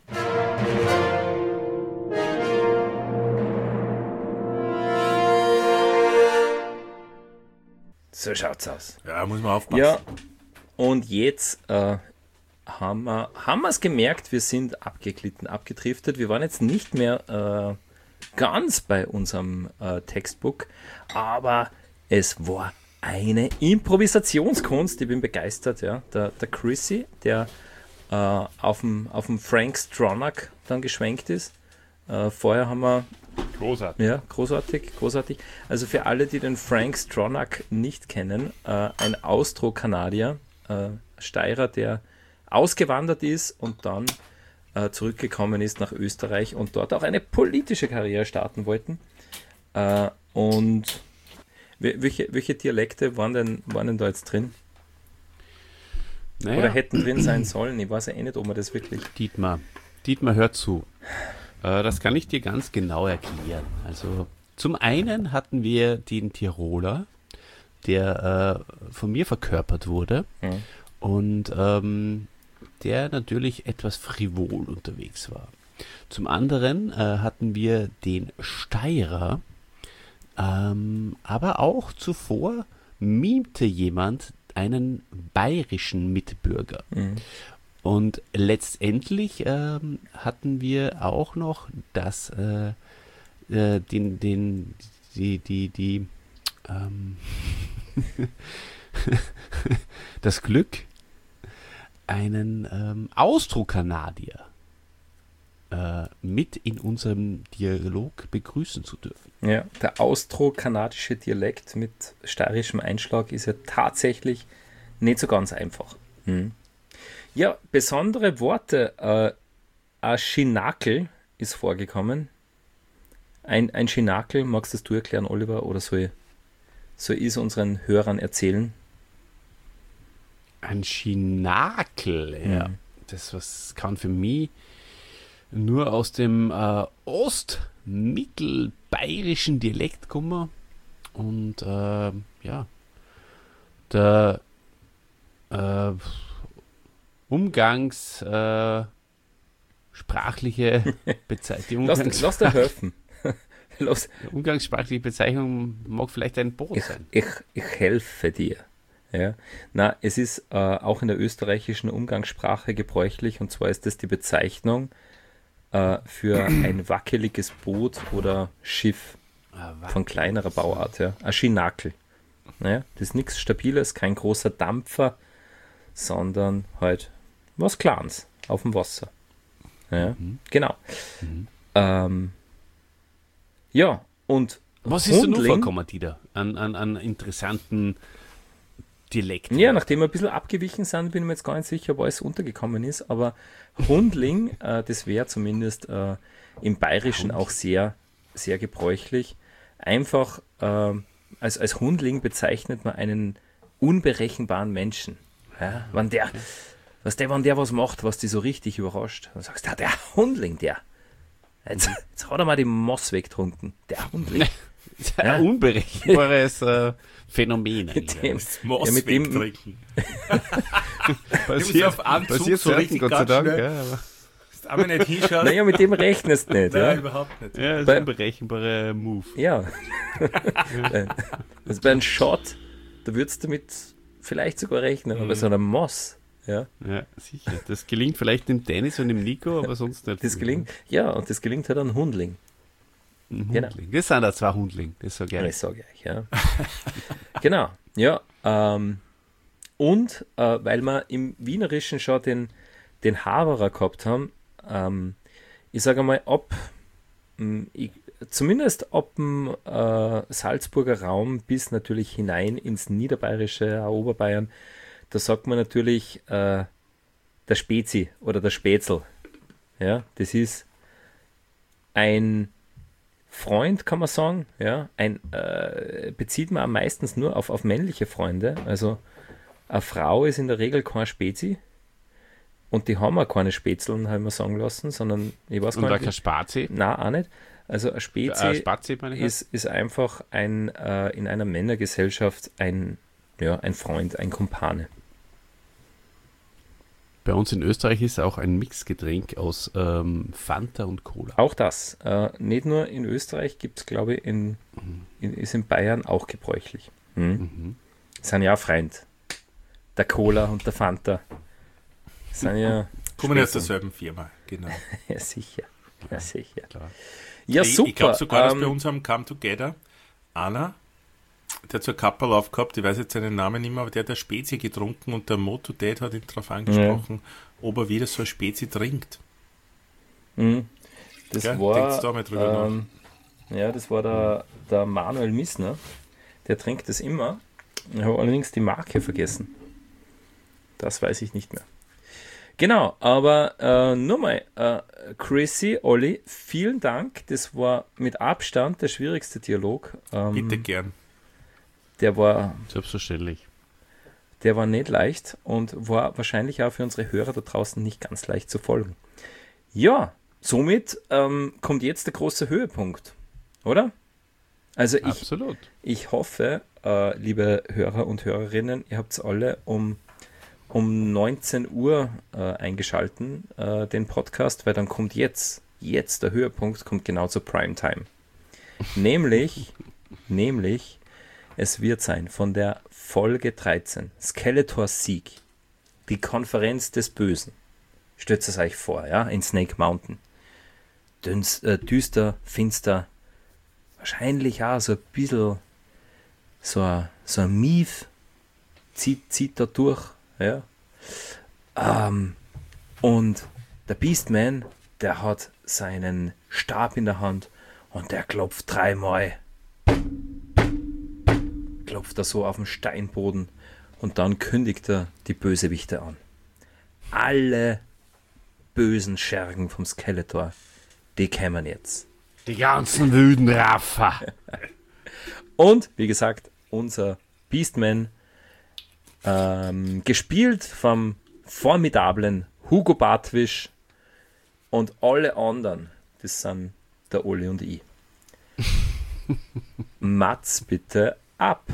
So schaut's aus. Ja, muss man aufpassen. Ja, und jetzt haben wir es gemerkt, wir sind abgeglitten, abgedriftet. Wir waren jetzt nicht mehr ganz bei unserem Textbook, aber es war eine Improvisationskunst. Ich bin begeistert. Ja. Der Chrissy, der auf dem Frank Stronach dann geschwenkt ist. Vorher haben wir Großartig. ja, großartig. Also für alle, die den Frank Stronach nicht kennen, ein Austro-Kanadier, Steirer, der ausgewandert ist und dann zurückgekommen ist nach Österreich und dort auch eine politische Karriere starten wollten. Und welche Dialekte waren denn da jetzt drin? Naja, Oder hätten drin sein sollen? Ich weiß ja nicht, ob man das wirklich... Dietmar, hör zu. Das kann ich dir ganz genau erklären. Also zum einen hatten wir den Tiroler, der von mir verkörpert wurde und der natürlich etwas frivol unterwegs war. Zum anderen hatten wir den Steirer, aber auch zuvor mimte jemand einen bayerischen Mitbürger. Und letztendlich hatten wir auch noch das, das Glück, einen Austro-Kanadier mit in unserem Dialog begrüßen zu dürfen. Ja, der austro-kanadische Dialekt mit steirischem Einschlag ist ja tatsächlich nicht so ganz einfach. Ja, besondere Worte. Ein Schinakel ist vorgekommen. Ein Schinakel, magst das du erklären, Oliver, oder soll ich es unseren Hörern erzählen? Ein Schinakel, ja. Das was kann für mich nur aus dem ostmittelbayerischen Dialekt kommen. Und ja, der umgangssprachliche Bezeichnung. Lass dir helfen. Umgangssprachliche Bezeichnung mag vielleicht ein Boot sein. Ich helfe dir. Ja. Na, es ist auch in der österreichischen Umgangssprache gebräuchlich, und zwar ist das die Bezeichnung für ein wackeliges Boot oder Schiff von kleinerer Bauart. Ja. Ein Schinakel. Ja, das ist nichts Stabiles, kein großer Dampfer, sondern halt was Kleines auf dem Wasser. Ja, genau. Ja, und Was ist denn noch Hundling- vorgekommen, Dieter, an interessanten Dialekten? Ja, nachdem wir ein bisschen abgewichen sind, bin ich mir jetzt gar nicht sicher, wo es untergekommen ist, aber Hundling, das wäre zumindest im Bayerischen auch sehr, sehr gebräuchlich. Einfach als Hundling bezeichnet man einen unberechenbaren Menschen. Ja, wenn der was macht, was dich so richtig überrascht, dann sagst du, der Hundling, der. Jetzt hat er mal die Moss weggetrunken. Der Hundling. Ein unberechenbares Phänomen. Mit dem, Das Moss mit dem- wegtrinken. Passiert, auf Anzug passiert so selten, richtig Gott sei ganz Dank. schnell. Ja, aber Aber nicht hinschauen. naja, mit dem rechnest du nicht. Nein, Ja. überhaupt nicht. Ja, das ist Bei- ein unberechenbarer Move. Ja. Also bei einem Shot, da würdest du mit vielleicht sogar rechnen, aber bei so einem Moss, ja, Ja, sicher. Das gelingt vielleicht dem Dennis und dem Nico, aber sonst nicht. das gelingt, ja, und das gelingt halt einem Hundling. Ein Genau. Hundling. Das sind da zwei Hundling, das sag ich. Ich sage euch, ja. Genau, ja. Und weil wir im Wienerischen schon den Haberer gehabt haben, ich sage mal, zumindest ab dem Salzburger Raum bis natürlich hinein ins Niederbayerische, auch Oberbayern, da sagt man natürlich der Spezi oder der Spätzl. Ja, das ist ein Freund, kann man sagen, ja, bezieht man meistens nur auf männliche Freunde. Also eine Frau ist in der Regel kein Spezi und die haben auch keine Spätzeln, haben wir sagen lassen, sondern ich weiß Und gar da nicht. kein Spazi. Nein, auch nicht. Also ein Spezi Spazi, meine ich. ist einfach in einer Männergesellschaft ein Freund, ein Kumpane. Bei uns in Österreich ist auch ein Mixgetränk aus Fanta und Cola. Auch das. Nicht nur in Österreich gibt es, glaube ich, ist in Bayern auch gebräuchlich. Sind ja auch Freund. Der Cola und der Fanta. Sind ja. Kommen aus derselben Firma, genau. Ja, sicher. Ja, sicher. Klar. Ja, super. Ich glaube sogar, dass bei uns am Come Together einer, der hat so ein Kapperl aufgehabt, ich weiß jetzt seinen Namen nicht mehr, aber der hat eine Spezi getrunken und der Moto Dad hat ihn darauf angesprochen, ob er wieder so eine Spezi trinkt. Das Gell? Denkt's da mal drüber ja, das war der Manuel Missner. Der trinkt das immer. Ich habe allerdings die Marke vergessen. Das weiß ich nicht mehr. Genau, aber nur mal, Chrissy, Olli, vielen Dank. Das war mit Abstand der schwierigste Dialog. Bitte gern. Der war Selbstverständlich. nicht leicht und war wahrscheinlich auch für unsere Hörer da draußen nicht ganz leicht zu folgen. Ja, somit kommt jetzt der große Höhepunkt, oder? Also Absolut. ich hoffe, liebe Hörer und Hörerinnen, ihr habt es alle um 19 Uhr eingeschalten, den Podcast, weil dann kommt jetzt der Höhepunkt, kommt genau zur Primetime. Nämlich, es wird sein von der Folge 13, Skeletors Sieg, die Konferenz des Bösen. Stellt es euch vor, ja, in Snake Mountain. Düster, finster, wahrscheinlich auch so ein bisschen so ein Mief zieht da durch, ja. Und der Beastman, der hat seinen Stab in der Hand und der klopft 3-mal. Klopft er so auf den Steinboden und dann kündigt er die Bösewichte an. Alle bösen Schergen vom Skeletor, die kämen jetzt. Die ganzen wüden Raffer. Und, wie gesagt, unser Beastman, gespielt vom formidablen Hugo Bartwisch und alle anderen, das sind der Olli und ich. Mats bitte ab.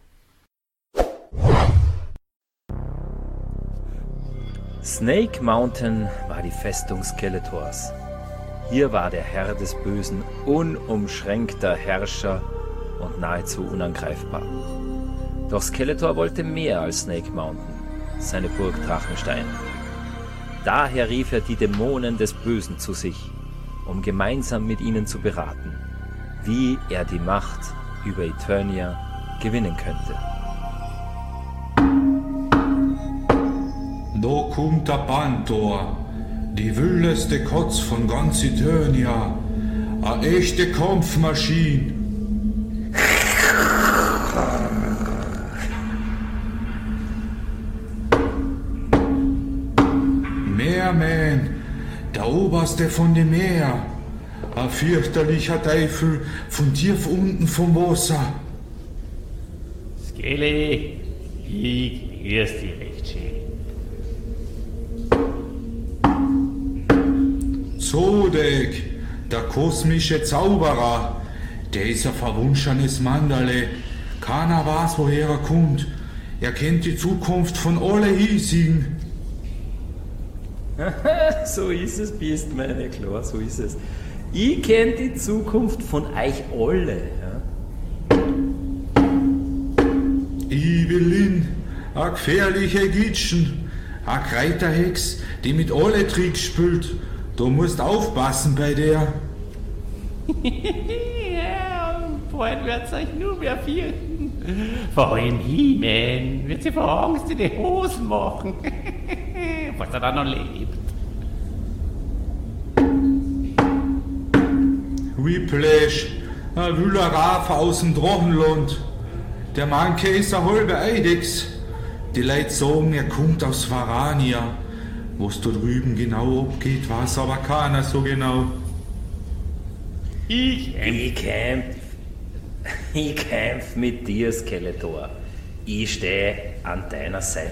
Snake Mountain war die Festung Skeletors. Hier war der Herr des Bösen unumschränkter Herrscher und nahezu unangreifbar. Doch Skeletor wollte mehr als Snake Mountain, seine Burg Drachenstein. Daher rief er die Dämonen des Bösen zu sich, um gemeinsam mit ihnen zu beraten, wie er die Macht über Eternia gewinnen könnte. Da kommt der Pantor, die wildeste Kotz von ganz Eternia, a echte Kampfmaschine. Meerman, der oberste von dem Meer, ein fürchterlicher Teufel von tief unten vom Wasser. Skele, ich grüß dich recht schön. Zodek, der kosmische Zauberer, Der ist ein verwunschenes Manderle. Keiner weiß, woher er kommt. Er kennt die Zukunft von alle hiesigen. So ist es, bist meine, klar, so ist es. Ich kenne die Zukunft von euch alle. Ja? Evelyn, a gefährliche Gitschen, a Kreiterhex, die mit alle Tricks spielt. Du musst aufpassen bei der. Ja, bald wird's euch nur mehr fürchten. Vor allem He-Man wird sie vor Angst in die Hosen machen. Was er da noch lebt. Whiplash, ein wilder Rafa aus dem Drachenland. Der Manke ist ein halber Eidechs. Die Leute sagen, er kommt aus Varania. Was da drüben genau abgeht, weiß aber keiner so genau. Ich kämpf mit dir, Skeletor. Ich stehe an deiner Seite.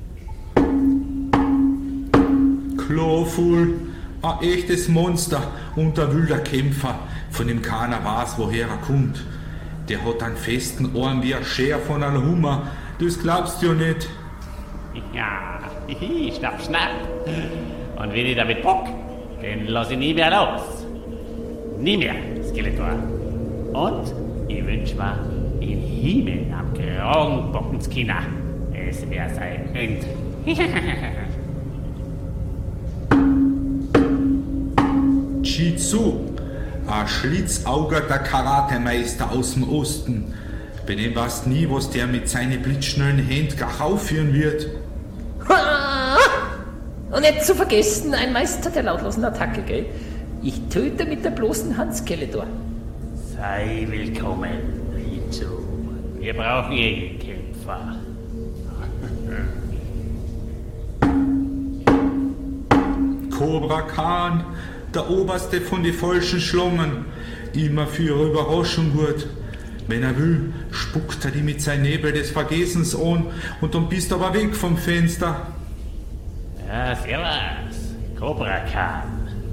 Kloful, ein echtes Monster und ein wilder Kämpfer, von dem keiner weiß, woher er kommt. Der hat einen festen Arm wie ein Scher von einem Hummer, das glaubst du ja nicht. Ja, schnapp, schnapp. Und wenn ich damit bock, dann lass ich nie mehr los. Nie mehr, Skeletor. Und ich wünsch mir, in Himmel am Kragen bocken zu können. Es wär sein End. Jitsu, ein Schlitzauger der Karatemeister aus dem Osten. Bei dem weißt nie, was der mit seinen blitzschnellen Händen gleich aufführen wird. Und nicht zu vergessen, ein Meister der lautlosen Attacke, gell? Ich töte mit der bloßen Hand Skeletor. Sei willkommen, Ritsu. Wir brauchen Kämpfer. Cobra Khan, der Oberste von den falschen Schlangen, immer für ihre Überraschung gut. Wenn er will, spuckt er die mit seinem Nebel des Vergessens an und dann bist du aber weg vom Fenster. Ja, servus, Cobra Khan.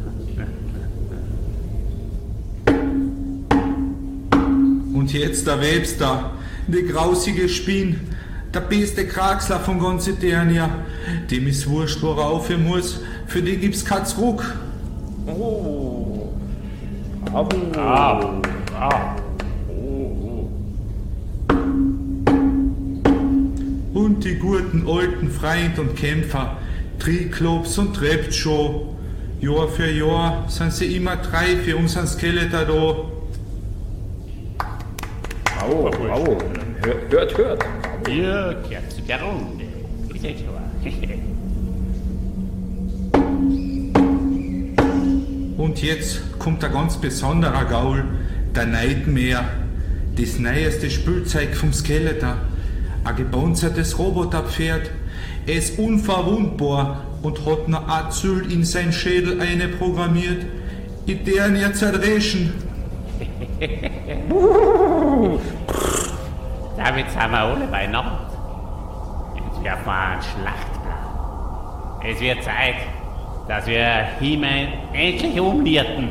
Und jetzt der Webster, die grausige Spinn, der beste Kraxler von ganz Eternia. Dem ist wurscht, wo er aufhören muss, für die gibt's kein Zurück. Oh. Und die guten alten Freund und Kämpfer, Triklops und Treptshow. Jahr für Jahr sind sie immer drei für unseren Skeletor da. Hört. Ihr kehrt zu der Runde. Ist ja klar. Und jetzt kommt ein ganz besonderer Gaul, der Nightmare. Das neueste Spielzeug vom Skeletor. Ein gepanzertes Roboterpferd. Er ist unverwundbar und hat noch Azyl in sein Schädel einprogrammiert. Eternia zerdreschen. Damit sind wir alle beieinander. Jetzt werfen wir einen Schlachtplan. Es wird Zeit, dass wir He-Man endlich umnierten.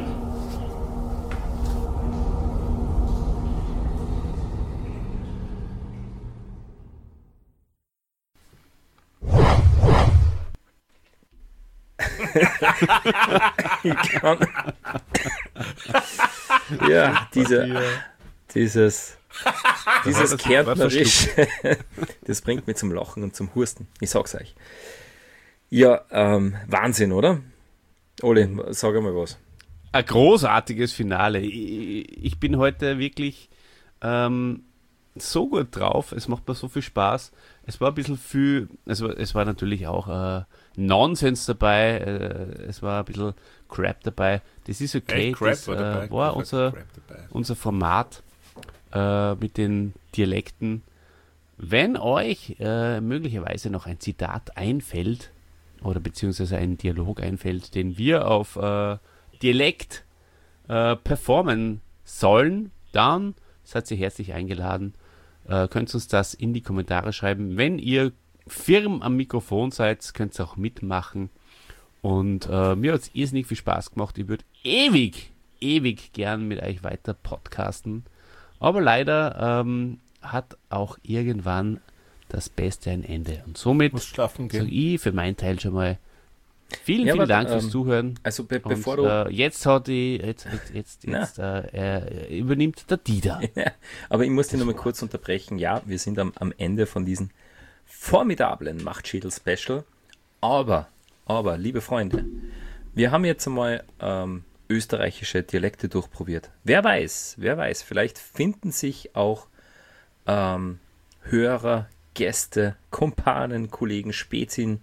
Ja, dieses Kärntnerisch, das bringt mich zum Lachen und zum Husten. Ich sag's euch. Ja, Wahnsinn, oder? Oli, sag einmal was. Ein großartiges Finale. Ich bin heute wirklich so gut drauf. Es macht mir so viel Spaß. Es war ein bisschen viel, es war natürlich auch Nonsens dabei. Es war ein bisschen Crap dabei. Das ist okay. Das war unser Format mit den Dialekten. Wenn euch möglicherweise noch ein Zitat einfällt oder beziehungsweise ein Dialog einfällt, den wir auf Dialekt performen sollen, dann seid ihr herzlich eingeladen. Könnt uns das in die Kommentare schreiben. Wenn ihr firm am Mikrofon seid, könnt ihr auch mitmachen. Und mir hat es irrsinnig viel Spaß gemacht. Ich würde ewig ewig gern mit euch weiter podcasten. Aber leider hat auch irgendwann das Beste ein Ende. Und somit Muss schlafen sage gehen. ich für meinen Teil schon mal vielen Dank fürs Zuhören. Also Und, bevor du... jetzt übernimmt der Dieter. Aber ich muss dich nochmal kurz unterbrechen. Ja, wir sind am Ende von diesem formidablen Machtschädel-Special. Aber, liebe Freunde, wir haben jetzt einmal österreichische Dialekte durchprobiert. Wer weiß, vielleicht finden sich auch Hörer, Gäste, Kumpanen, Kollegen, Spätzeln,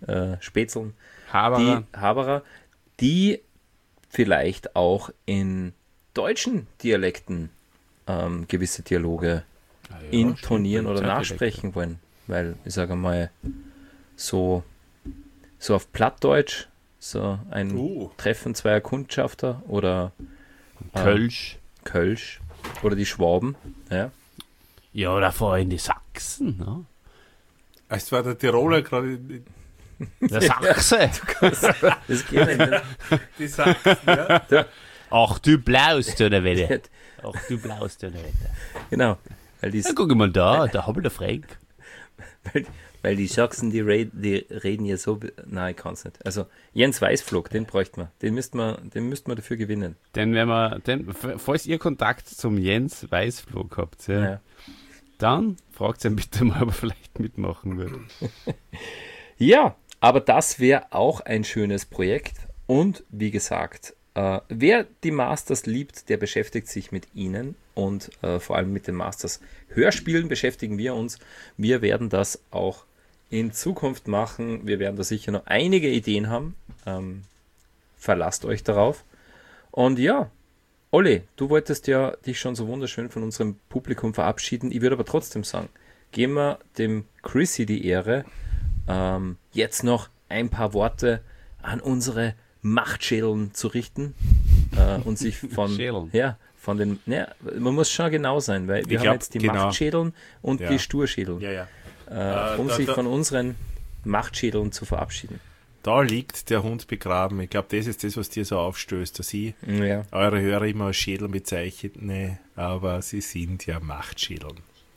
Haberer. die vielleicht auch in deutschen Dialekten gewisse Dialoge intonieren oder nachsprechen wollen. Weil, ich sage mal, so auf Plattdeutsch, so ein Treffen zweier Kundschafter oder Kölsch. Oder die Schwaben. Ja. Ja, oder vor allem die Sachsen. Ne? Es war der Tiroler gerade. Der Sachse. Das geht nicht. Die Sachsen, ja. Ach, du blaust, der Wette. Ach, du blaust, der Wette. Genau. Ja, guck mal da habe ich der Frank. Weil die Sachsen, die reden ja so... Nein, ich kann es nicht. Also, Jens Weißflog, den bräuchten wir. Den müssten wir dafür gewinnen. Falls ihr Kontakt zum Jens Weißflog habt, Ja. dann fragt ihn bitte mal, ob er vielleicht mitmachen würde. Ja, aber das wäre auch ein schönes Projekt. Und wie gesagt, wer die Masters liebt, der beschäftigt sich mit ihnen. Und vor allem mit den Masters Hörspielen beschäftigen wir uns. Wir werden das auch in Zukunft machen. Wir werden da sicher noch einige Ideen haben. Verlasst euch darauf. Und ja, Olli, du wolltest ja dich schon so wunderschön von unserem Publikum verabschieden. Ich würde aber trotzdem sagen, geben wir dem Chrissy die Ehre, jetzt noch ein paar Worte an unsere Machtschädeln zu richten und sich von den, man muss schon genau sein, weil wir haben jetzt die Machtschädeln und die Sturschädeln, sich von unseren Machtschädeln zu verabschieden. Da liegt der Hund begraben. Ich glaube, das ist das, was dir so aufstößt, dass ich eure Hörer immer als Schädel bezeichne, aber sie sind ja Machtschädeln.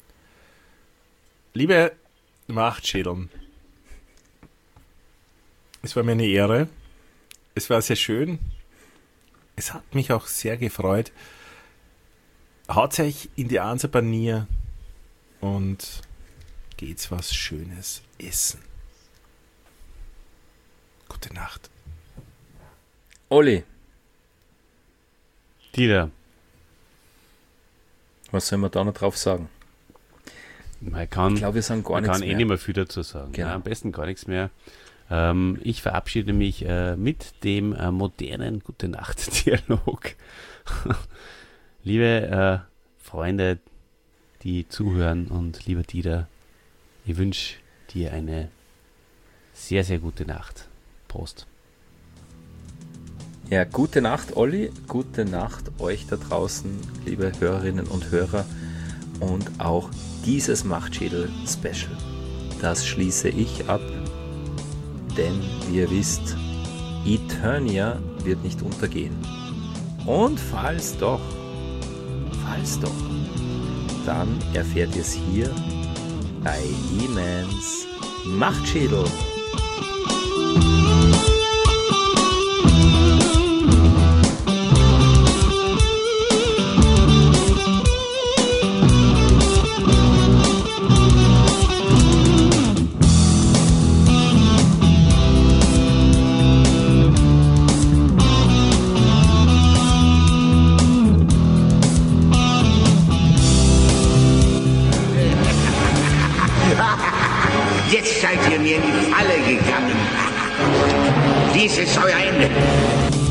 Liebe Machtschädeln, es war mir eine Ehre. Es war sehr schön. Es hat mich auch sehr gefreut. Haut euch in die Ansapanier und geht's was Schönes essen. Gute Nacht. Olli. Dieter. Was soll man da noch drauf sagen? Ich glaube, wir sagen gar nichts mehr. Ich kann nicht mehr viel dazu sagen. Genau. Ja, am besten gar nichts mehr. Ich verabschiede mich mit dem modernen Gute-Nacht-Dialog. Liebe Freunde, die zuhören und lieber Dieter, ich wünsche dir eine sehr, sehr gute Nacht. Prost. Ja, gute Nacht, Olli. Gute Nacht euch da draußen, liebe Hörerinnen und Hörer. Und auch dieses Machtschädel-Special, das schließe ich ab. Denn, wie ihr wisst, Eternia wird nicht untergehen. Und falls doch, dann erfährt ihr es hier bei He-Mans Machtschädel. Jetzt seid ihr mir in die Falle gegangen. Dies ist euer Ende.